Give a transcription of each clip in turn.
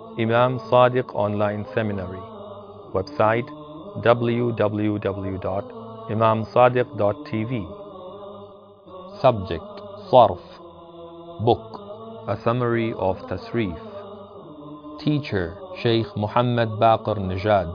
Imam Sadiq Online Seminary. Website www.imamsadiq.tv. Subject Sarf. Book A Summary of Tasrif. Teacher Sheikh Muhammad Baqir Najad.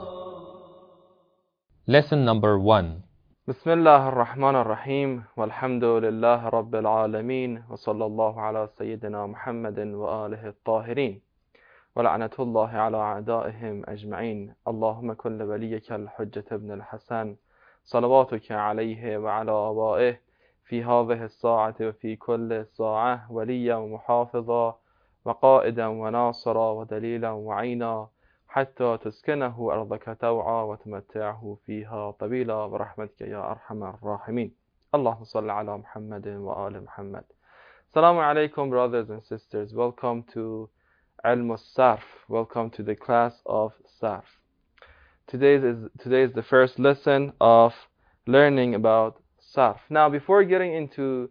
Lesson number 1. بسم الله الرحمن الرحيم والحمد لله رب العالمين وصلى الله على سيدنا محمد وآله الطاهرين ولعنة الله على أعدائهم أجمعين. اللهم كن لوليك الحجة ابن الحسن صلواتك عليه وعلى آبائه في هذه الساعة وفي كل ساعة وليا ومحافظا وقائدا وناصرا ودليلا وعينا حتى تسكنه أرضك توعا وتمتعه فيها طويلا برحمتك يا أرحم الراحمين. اللهم صل على محمد وآل محمد. Assalamu alaikum, brothers and sisters. Welcome to Ilm al-Sarf. Welcome to the class of Sarf. Today is the first lesson of learning about Sarf. Now, before getting into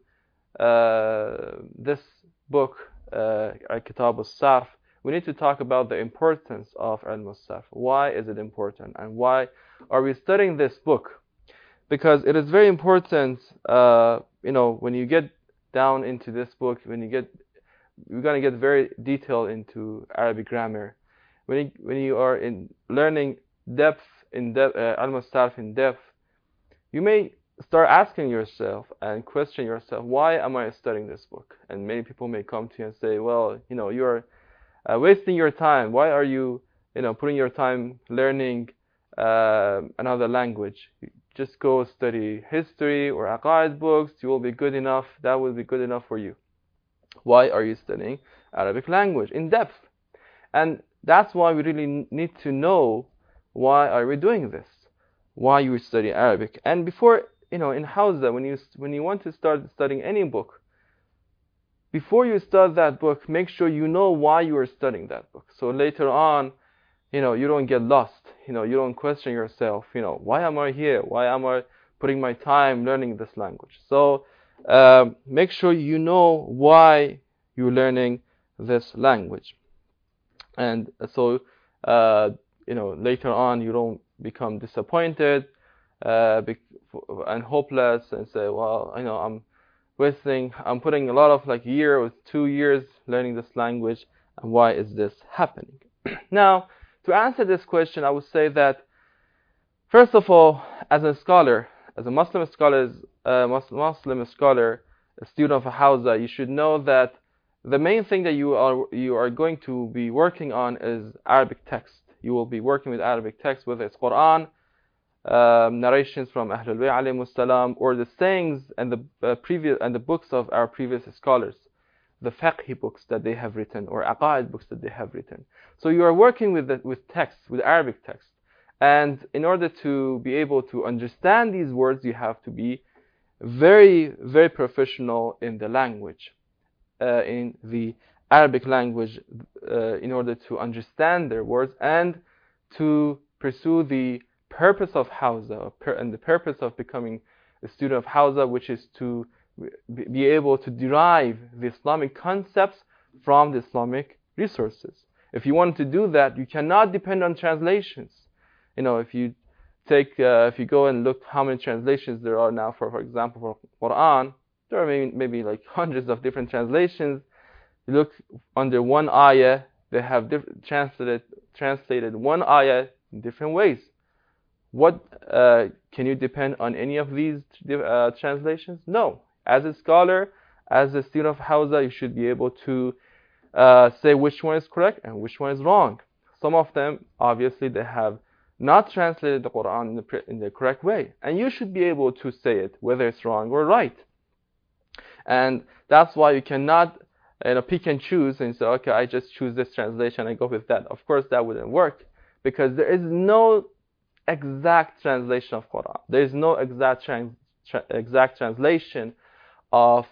this book, Kitab al-Sarf, we need to talk about the importance of Ilm al-Sarf. Why is it important, and why are we studying this book? Because it is very important. When you get down into this book, we're going to get very detailed into Arabic grammar. When you are learning Ilm al-Sarf in depth, you may start asking yourself and question yourself, why am I studying this book? And many people may come to you and say, well, you're wasting your time. Why are you, putting your time learning another language? Just go study history or aqaid books. You will be good enough. That will be good enough for you. Why are you studying Arabic language in depth? And that's why we really need to know, why are we doing this? Why you study Arabic? And before, in Hausa, when you want to start studying any book, before you start that book, make sure you know why you are studying that book. So later on, you don't get lost. You don't question yourself. Why am I here? Why am I putting my time learning this language? So make sure you know why you're learning this language. And so, later on, you don't become disappointed and hopeless and say, well, I'm putting a lot of year or 2 years learning this language, and why is this happening? Now, to answer this question, I would say that, first of all, as a scholar, as a Muslim scholar, a student of Hausa, you should know that the main thing that you are going to be working on is Arabic text. You will be working with Arabic text, whether it's Quran, narrations from Ahlul Bayt alayhimus salam, or the sayings and the books of our previous scholars, the fiqh books that they have written, or aqaid books that they have written. So you are working with text, with Arabic text. And in order to be able to understand these words, you have to be very, very professional in the language, in the Arabic language, in order to understand their words and to pursue the purpose of Hausa, and the purpose of becoming a student of Hausa, which is to be able to derive the Islamic concepts from the Islamic resources. If you want to do that, you cannot depend on translations. If you go and look how many translations there are now, for example, for Quran, there are maybe hundreds of different translations. You look under one ayah, they have translated one ayah in different ways. What can you depend on any of these translations? No. As a scholar, as a student of Hausa, you should be able to say which one is correct and which one is wrong. Some of them, obviously, they have not translated the Quran in the correct way, and you should be able to say it, whether it's wrong or right. And that's why you cannot pick and choose and say, okay, I just choose this translation and go with that. Of course, that wouldn't work, because there is no exact translation of Quran. There is no exact translation of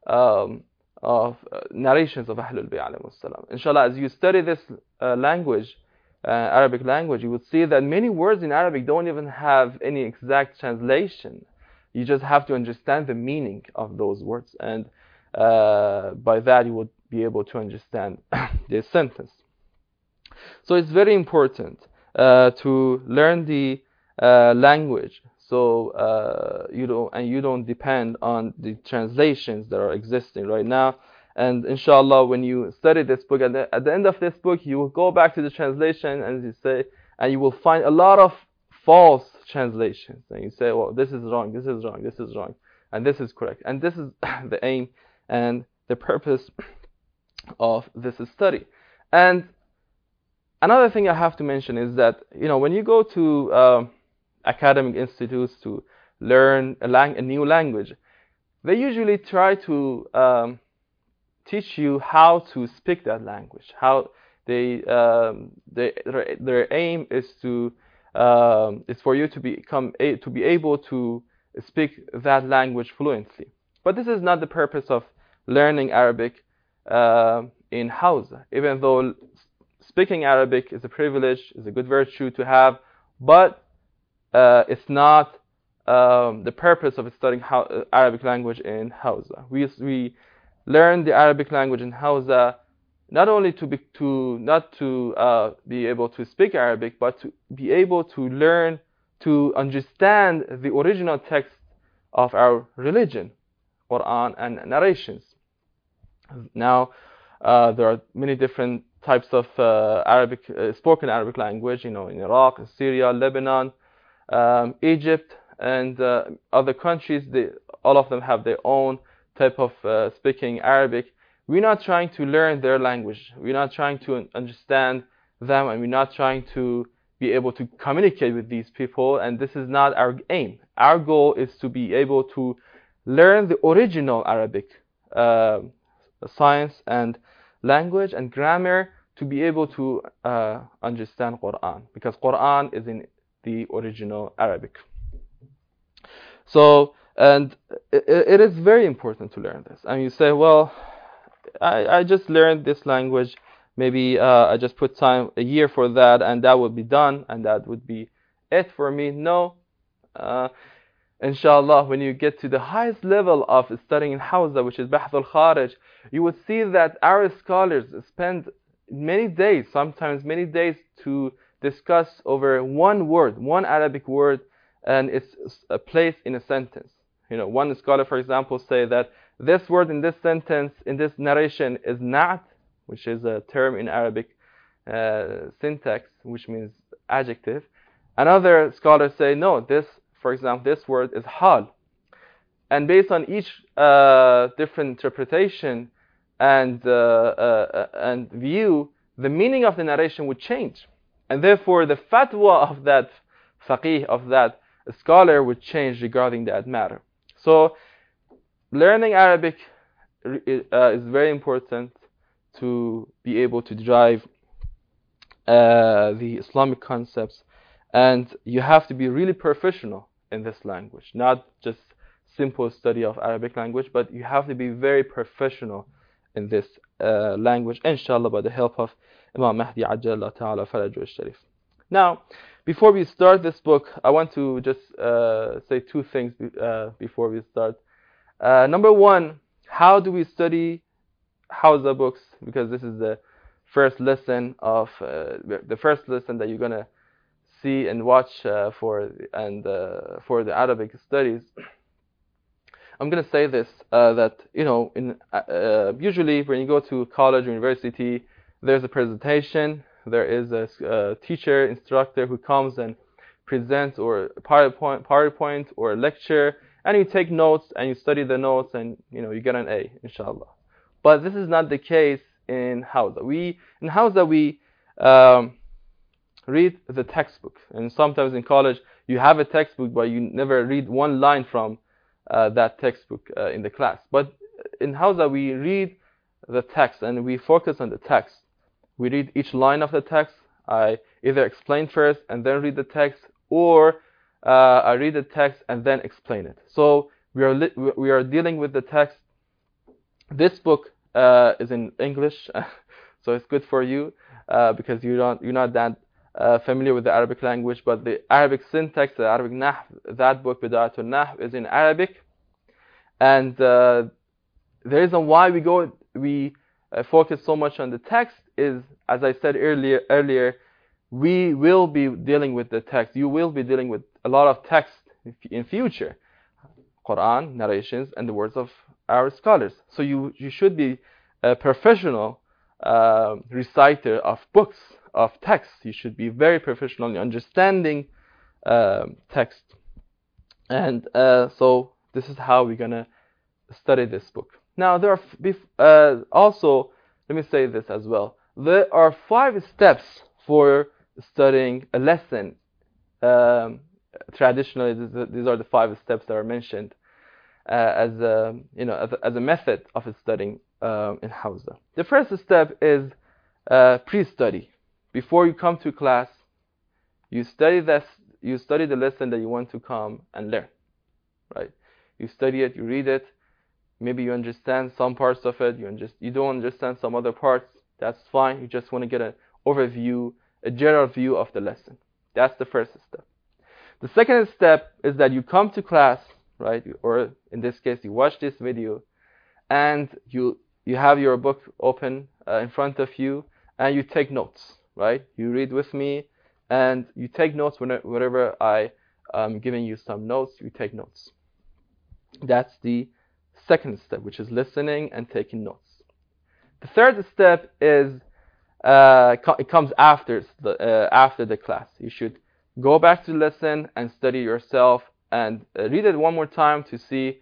narrations of Ahlul Bayt alayhimus salam. Inshallah, as you study this language, Arabic language, you would see that many words in Arabic don't even have any exact translation. You just have to understand the meaning of those words, and by that you would be able to understand this sentence. So it's very important to learn the language, so you don't depend on the translations that are existing right now. And inshallah, when you study this book, at the end of this book, you will go back to the translation and you will find a lot of false translations. And you say, well, this is wrong, this is wrong, this is wrong, and this is correct. And this is the aim and the purpose of this study. And another thing I have to mention is that, when you go to academic institutes to learn a new language, they usually try to teach you how to speak that language. How their aim is for you to be able to speak that language fluently. But this is not the purpose of learning Arabic in Hausa, even though speaking Arabic is a privilege, is a good virtue to have, but it's not the purpose of studying Arabic language in Hausa. We learn the Arabic language in Hausa not only to be able to speak Arabic, but to be able to learn to understand the original text of our religion, Quran and narrations. Now, there are many different types of spoken Arabic language, in Iraq, Syria, Lebanon, Egypt, and other countries. All of them have their own type of speaking Arabic. We're not trying to learn their language. We're not trying to understand them, and we're not trying to be able to communicate with these people, and this is not our aim. Our goal is to be able to learn the original Arabic science and language and grammar to be able to understand Quran, because Quran is in the original Arabic. So, and it is very important to learn this. And you say, well, I just learned this language, maybe I just put time, a year for that, and that would be done, and that would be it for me. No. Inshallah, when you get to the highest level of studying in Hausa, which is Bahth al-Kharij, you will see that our scholars spend many days, sometimes many days, to discuss over one word, one Arabic word, and it's placed in a sentence. One scholar, for example, say that this word in this sentence, in this narration, is na'at, which is a term in Arabic syntax, which means adjective. Another scholar say, no, this, for example, this word is hal. And based on each different interpretation and view, the meaning of the narration would change. And therefore, the fatwa of that faqih, of that scholar, would change regarding that matter. So, learning Arabic is very important to be able to drive the Islamic concepts, and you have to be really professional in this language, not just simple study of Arabic language, but you have to be very professional in this language, inshallah, by the help of Imam Mahdi Ajjallah Ta'ala Farajhu al-Sharif. Now, before we start this book, I want to just say two things before we start. Number one, how do we study Hausa books? Because this is the first lesson that you're gonna see and watch for the Arabic studies. I'm gonna say this that usually when you go to college or university, there's a presentation. There is a teacher, instructor who comes and presents or PowerPoint or a lecture, and you take notes and you study the notes, and you get an A, inshallah. But this is not the case in Hausa. In Hausa we read the textbook, and sometimes in college you have a textbook, but you never read one line from that textbook in the class. But in Hausa we read the text and we focus on the text. We read each line of the text. I either explain first and then read the text, or I read the text and then explain it. So we are dealing with the text. This book is in English, so it's good for you because you're not that familiar with the Arabic language. But the Arabic syntax, the Arabic Nahw, that book, Bida'atul Nahw, is in Arabic. And the reason why we focus so much on the text is, as I said earlier, we will be dealing with the text. You will be dealing with a lot of text in future. Quran, narrations, and the words of our scholars. So you should be a professional reciter of books, of text. You should be very professional in understanding text. And so this is how we're going to study this book. Now, there are also, let me say this as well. There are 5 steps for studying a lesson. Traditionally, these are the 5 steps that are mentioned as a method of studying in Hawza. The first step is pre-study. Before you come to class, you study the lesson that you want to come and learn. Right? You study it, you read it. Maybe you understand some parts of it. You don't understand some other parts. That's fine. You just want to get an overview, a general view of the lesson. That's the first step. The second step is that you come to class, right? Or in this case, you watch this video, and you have your book open in front of you, and you take notes, right? You read with me, and you take notes whenever I am giving you some notes. You take notes. That's the second step, which is listening and taking notes. The third step is it comes after the class. You should go back to the lesson and study yourself and read it one more time to see,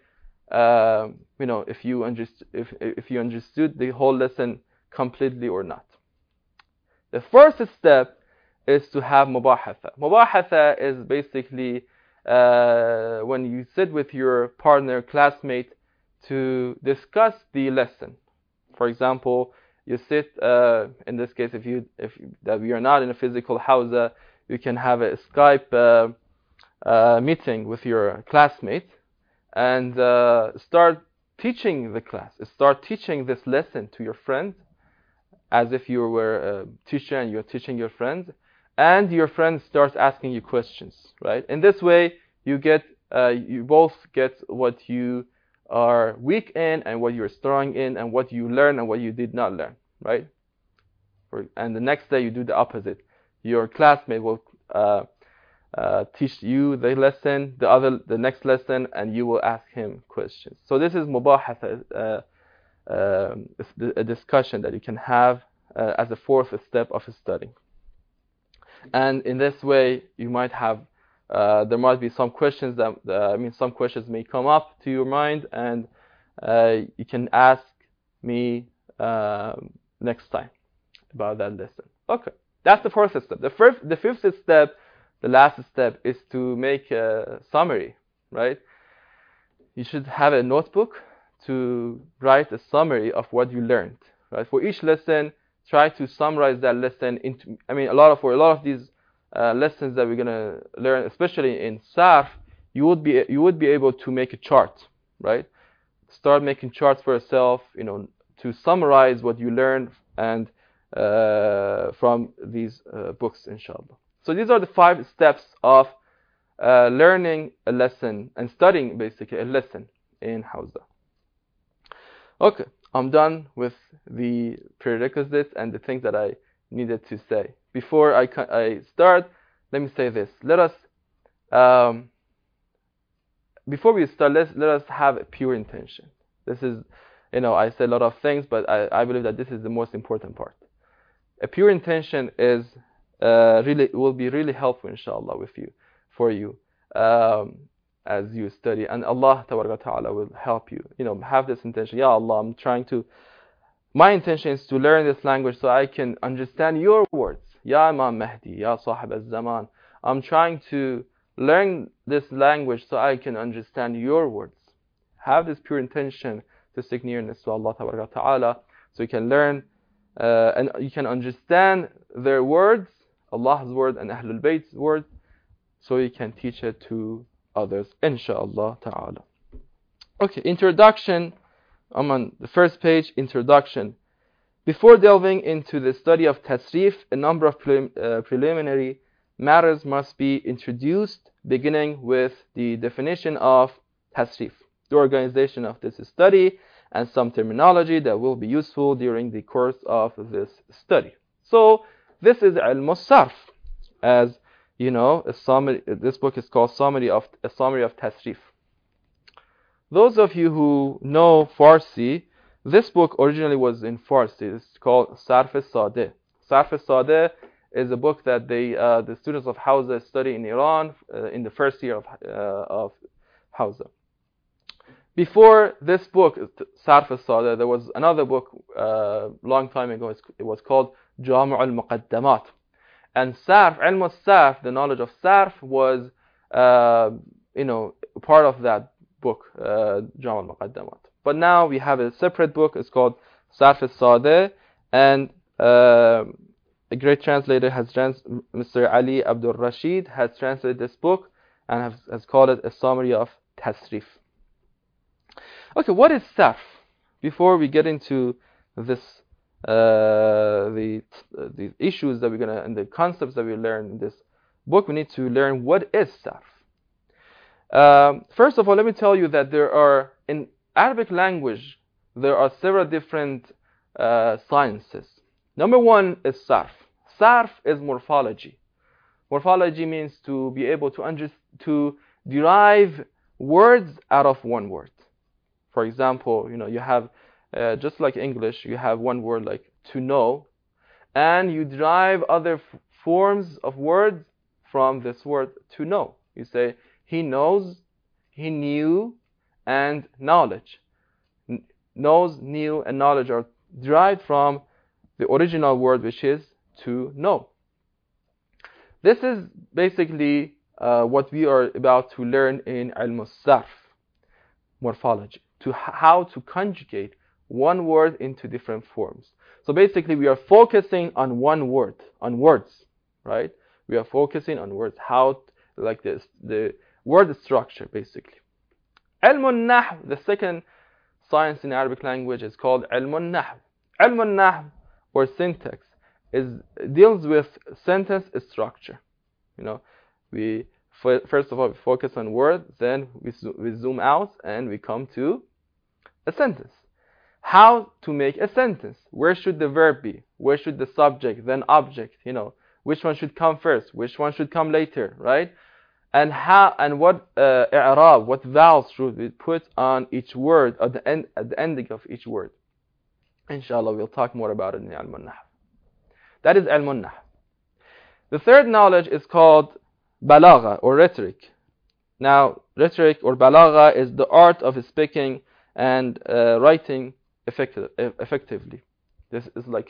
if you understood the whole lesson completely or not. The first step is to have mubahatha. Mubahatha is basically when you sit with your partner, classmate, to discuss the lesson. For example, you sit, in this case, if we are not in a physical hawza, you can have a Skype meeting with your classmate and start teaching the class. Start teaching this lesson to your friend as if you were a teacher and you're teaching your friend, and your friend starts asking you questions, right? In this way, you both get what you are weak in and what you're strong in, and what you learn and what you did not learn, right? And the next day you do the opposite. Your classmate will teach you the lesson, the next lesson, and you will ask him questions. So this is mubahatha, a discussion that you can have as a fourth step of studying. And in this way, you might have there might be some questions some questions may come up to your mind, and you can ask me next time about that lesson. Okay, that's the fourth step. The fifth step, the last step, is to make a summary, right? You should have a notebook to write a summary of what you learned, right? For each lesson, try to summarize that lesson into. For a lot of these lessons that we're gonna learn, especially in Sarf, you would be able to make a chart, right? Start making charts for yourself, to summarize what you learned and from these books, inshallah. So these are the 5 steps of learning a lesson and studying basically a lesson in Hawza. Okay, I'm done with the prerequisites and the things that I needed to say. Before I start, let me say this. Let us, before we start, let us have a pure intention. This is, I said a lot of things, but I believe that this is the most important part. A pure intention is will be really helpful, inshallah, for you as you study, and Allah Ta'ala will help you. Have this intention. Ya Allah, my intention is to learn this language so I can understand your words. Ya Imam Mahdi, Ya Sahib al-Zaman. I'm trying to learn this language so I can understand your words. Have this pure intention to seek nearness to Allah Ta'ala, so you can learn and you can understand their words, Allah's word and Ahlul Bayt's word, so you can teach it to others, inshallah ta'ala. Okay, introduction. I'm on the first page, introduction. Before delving into the study of tasrif, a number of preliminary matters must be introduced, beginning with the definition of tasrif, the organization of this study, and some terminology that will be useful during the course of this study. So this is Ilm al-Sarf. As you know, this book is called Summary of Tasrif. Those of you who know Farsi, this book originally was in Farsi. It's called Sarf al-Sadeh. Sarf al-Sadeh is a book that the students of Hawza study in Iran in the first year of Hawza. Before this book, Sarf al-Sadeh, there was another book long time ago. It was called Jami' al-Muqaddamat. And Sarf, Ilm al-Sarf, the knowledge of Sarf, was part of that book, Jami' al-Muqaddamat. But now we have a separate book. It's called Sarf al-Sadeh, and a great translator Mr. Ali Abdul Rashid has translated this book and has called it a summary of Tasrif. Okay, what is Sarf? Before we get into this, the issues that we're gonna and the concepts that we learn in this book, we need to learn what is Sarf. First of all, let me tell you that in Arabic language there are several different sciences. Number one is Sarf. Sarf is morphology. Morphology means to be able to derive words out of one word. For example, you have just like English, you have one word like to know, and you derive other forms of words from this word to know. You say he knows, he knew, and knowledge. Knows, knew, and knowledge are derived from the original word, which is to know. This is basically what we are about to learn in Ilm al-Sarf, morphology, how to conjugate one word into different forms. So basically we are focusing on one word, on words, right? We are focusing on words, the word structure basically. Ilm al-Nahm, the second science in Arabic language, is called Ilm al-Nahm. Ilm al-Nahm, or syntax, deals with sentence structure. We first of all we focus on words, then we zoom out and we come to a sentence. How to make a sentence? Where should the verb be? Where should the subject, then object? Which one should come first? Which one should come later? Right? And what i'rab, what vowels should we put on each word at the ending of each word? Inshallah, we'll talk more about it in Ilm al-Nahm. That is Ilm al-Nahm. The third knowledge is called Balagha, or rhetoric. Now, rhetoric or Balagha is the art of speaking and writing effectively. This is like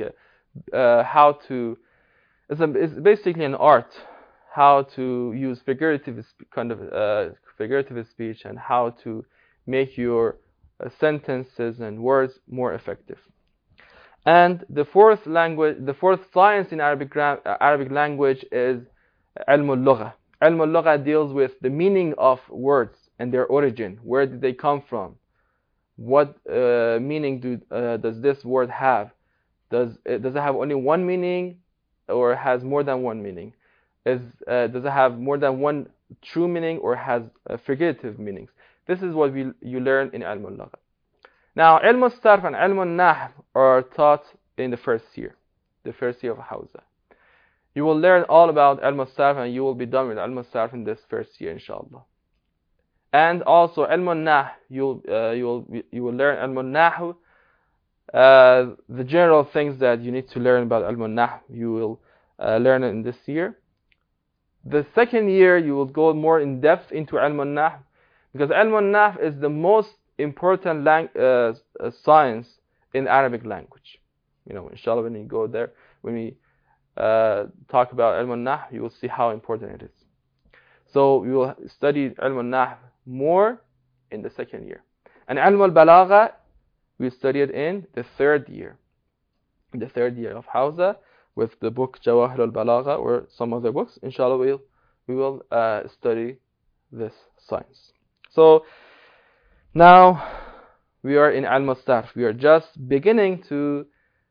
it's basically an art, how to use figurative speech and how to make your sentences and words more effective. And the fourth science in Arabic language is Ilm al-Lugha. Ilm al-Lugha deals with the meaning of words and their origin. Where did they come from? What meaning does this word have? Does it have only one meaning, or has more than one meaning? Does it have more than one true meaning, or has figurative meanings? This is what you learn in Ilm al-Lugha. Now, Ilm al-Sarf and Ilm al-Nahm are taught in the first year of Hawza. You will learn all about Ilm al-Sarf, and you will be done with Ilm al-Sarf in this first year, inshallah. And also Ilm al-Nahm, you will learn Ilm al-Nahm, the general things that you need to learn about Ilm al-Nahm, you will learn it in this year. The second year, you will go more in depth into Ilm al-Nahm, because Ilm al-Nahm is the most important science in Arabic language. Inshallah, when we go there, when we talk about Ilm al-Nahm, you will see how important it is. So we will study Ilm al-Nahm more in the second year. And Ilm al-Balagha, we study it in the third year. In the third year of Hawza, with the book Jawahir al-Balagha or some other books, inshallah we will study this science. So now we are in Ilm al-Sarf. We are just beginning to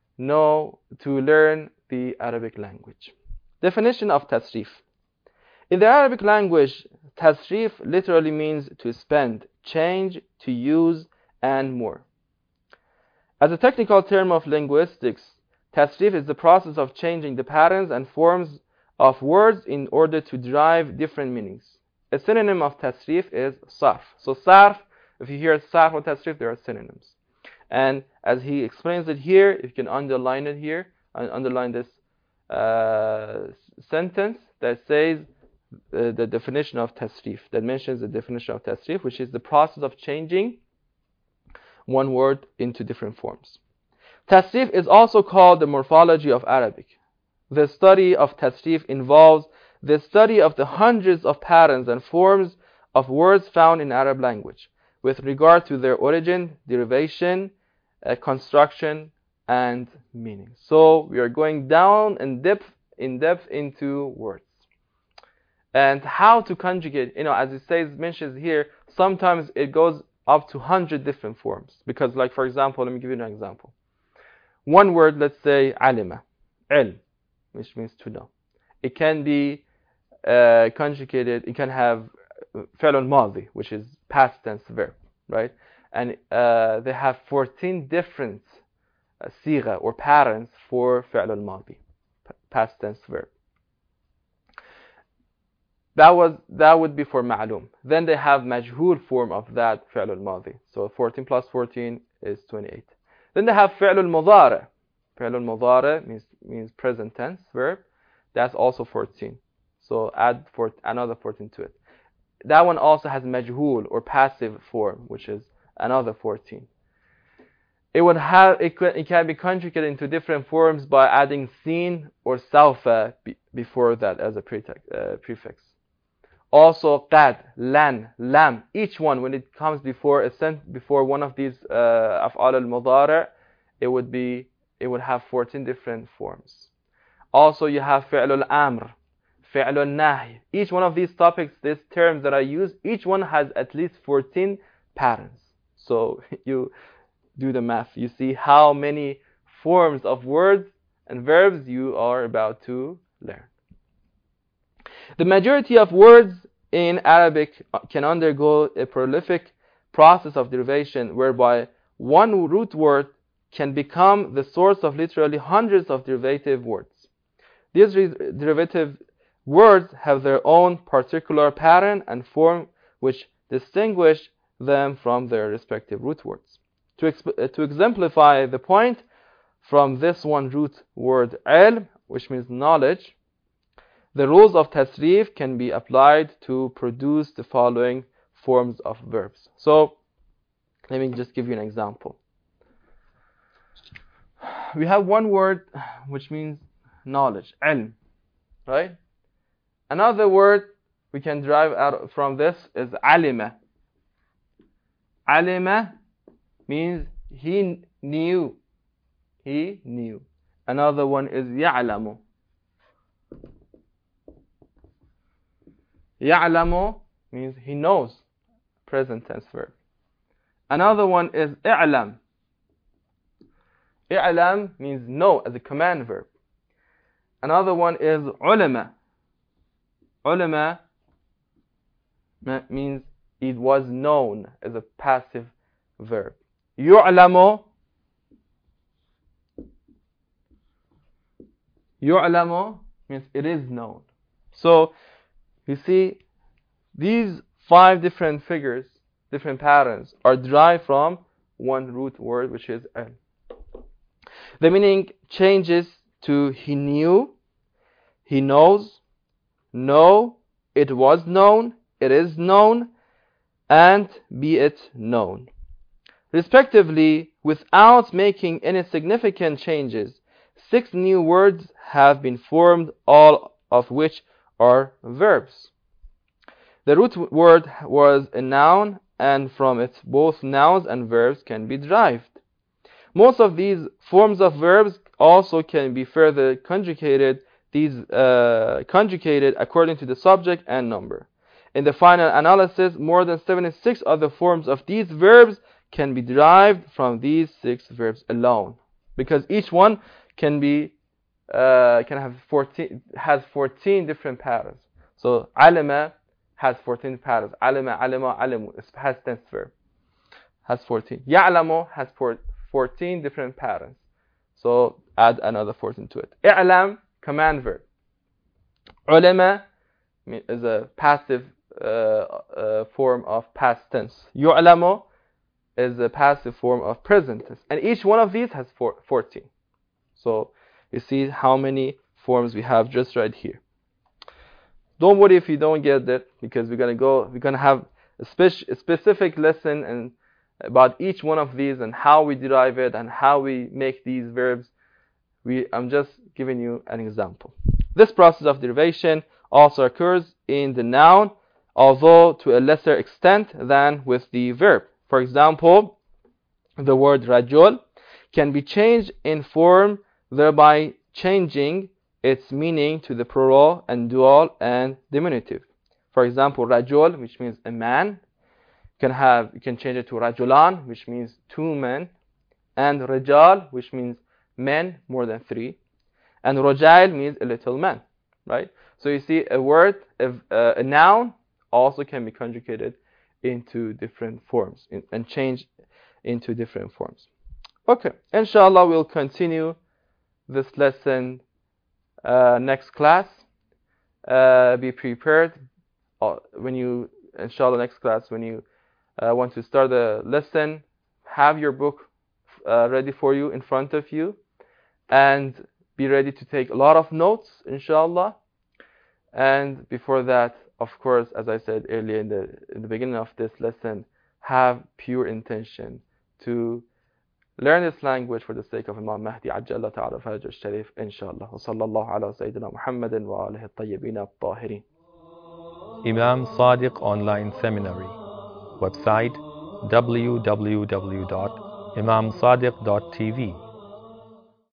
learn the Arabic language. Definition of Tasrif. In the Arabic language, Tasrif literally means to spend, change, to use, and more. As a technical term of linguistics, tasrif is the process of changing the patterns and forms of words in order to derive different meanings. A synonym of tasrif is sarf. So sarf, if you hear sarf or tasrif, there are synonyms. And as he explains it here, you can underline it here, and underline this sentence that says the definition of tasrif, that mentions the definition of tasrif, which is the process of changing one word into different forms. Tasrif is also called the morphology of Arabic. The study of tasrif involves the study of the hundreds of patterns and forms of words found in Arab language with regard to their origin, derivation, construction, and meaning. So we are going down in depth into words. And how to conjugate, as it says, mentions here, sometimes it goes up to 100 different forms. Because, like, for example, let me give you an example. One word, let's say, alima, ilm, which means to know. It can be conjugated, it can have fi'l al-madi, which is past tense verb, right? And they have 14 different sigha or patterns for fi'l al-madi, past tense verb. That would be for ma'lum. Then they have majhul form of that fi'l al-madi. So 14 plus 14 is 28. Then they have fi'l al-mudari. Fi'l al-mudari means present tense verb. That's also 14. So add another 14 to it. That one also has majhul or passive form, which is another 14. It can be conjugated into different forms by adding sin or sawfa before that as a prefix. Also qad, lan, lam. Each one, when it comes before one of these af'al al-mudari', it would have 14 different forms. Also, you have fi'l al-amr, fi'l al-nahy. Each one of these topics, these terms that I use, each one has at least 14 patterns. So you do the math. You see how many forms of words and verbs you are about to learn. The majority of words in Arabic can undergo a prolific process of derivation whereby one root word can become the source of literally hundreds of derivative words. These derivative words have their own particular pattern and form which distinguish them from their respective root words. To exemplify the point, from this one root word ilm, which means knowledge, the rules of tasrif can be applied to produce the following forms of verbs. So, let me just give you an example. We have one word which means knowledge, ilm, right? Another word we can derive out from this is alima. Alima means he knew. He knew. Another one is ya'lamu. Ya'lamu means he knows, present tense verb. Another one is i'lam. I'lam means know as a command verb. Another one is ulama. Ulama means it was known as a passive verb. Yu'lamu. Yu'lamu means it is known. So, you see, these 5 different figures, different patterns, are derived from one root word, which is ilm. The meaning changes to he knew, he knows, know, it was known, it is known, and be it known. Respectively, without making any significant changes, 6 new words have been formed, all of which are verbs. The root word was a noun, and from it both nouns and verbs can be derived. Most of these forms of verbs also can be further conjugated according to the subject and number. In the final analysis, more than 76 other forms of these verbs can be derived from these 6 verbs alone, because each one has 14 different patterns. So alima has 14 patterns. Alima, alima, alimu, it's past tense verb, has 14. Ya'lamu has 14 different patterns. So add another 14 to it. I'lam, command verb. Ulama is a passive form of past tense. Yu'lamu is a passive form of present tense. And each one of these has 14. So you see how many forms we have just right here. Don't worry if you don't get that, because we're gonna have a specific lesson and about each one of these and how we derive it and how we make these verbs. I'm just giving you an example. This process of derivation also occurs in the noun, although to a lesser extent than with the verb. For example, the word rajul can be changed in form, thereby changing its meaning to the plural and dual and diminutive. For example, rajul, which means a man, you can change it to rajulan, which means two men, and rajal, which means men more than three, and rojail means a little man, right? So you see, a word, a noun, also can be conjugated into different forms and changed into different forms. Okay, inshallah, we'll continue this lesson next class. Be prepared inshallah, next class, when you want to start the lesson, have your book ready for you in front of you, and be ready to take a lot of notes, inshallah. And before that, of course, as I said earlier in the beginning of this lesson, have pure intention to learn this language for the sake of Imam Mahdi Ajjallahu Ta'ala Faraj al-Sharif, inshallah. Wa sallallahu ala Sayyidina Muhammadin wa alihi at-tayyibin at-tahirin. Imam Sadiq Online Seminary. Website www.imamsadiq.tv